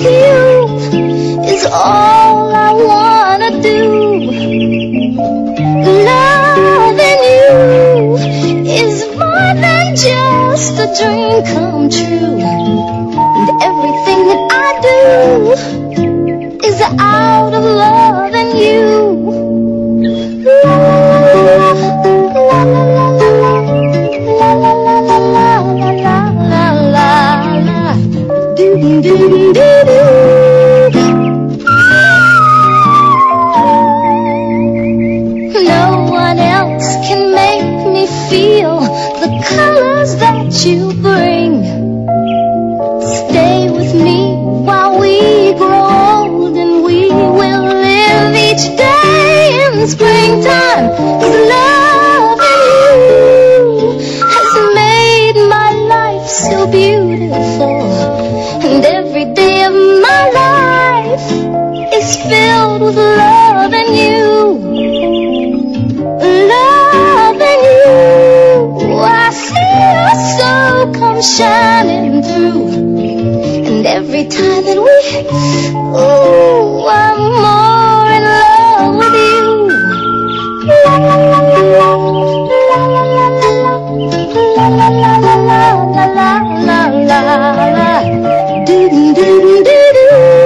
with you is all I wanna do. Loving you is more than just a dream come true. And everything that I do is out of loving you. La la la la la la la la la la la la la. Do do do do. No one else can make me feel the colors that you bring. Stay with me while we grow old, and we will live each day in springtime. 'Cause loving you has made my life so beautiful, and every day of my life is filled with loving you. Loving you, I see your soul come shining through. And every time that we, ooh, I'm more in love with you. La la la la la, la la la la la, la la la la la la la la, do do do do do.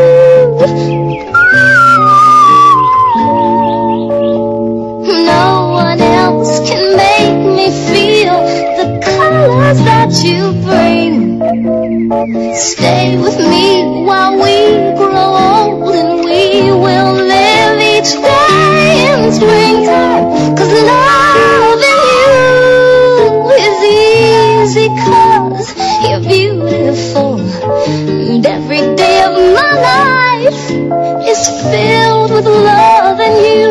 No one else can make me feel the colors that you bring. Stay with me while we grow old, and we will live each day in springtime. 'Cause loving you is easy, 'cause you're beautiful, and every day of my life is filled with loving you.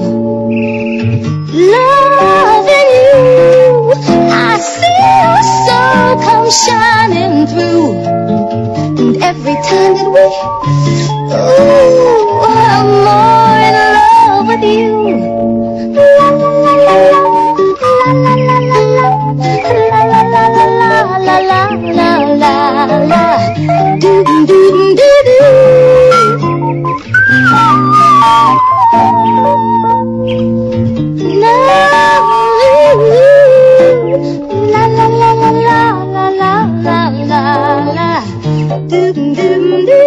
Loving you, I see your soul come shining through. And every time that we, ooh, I'm more in love with you. La la la la la, la la la la, la la la la la la la la, do do do do do. La la la la la la la la la, do do do.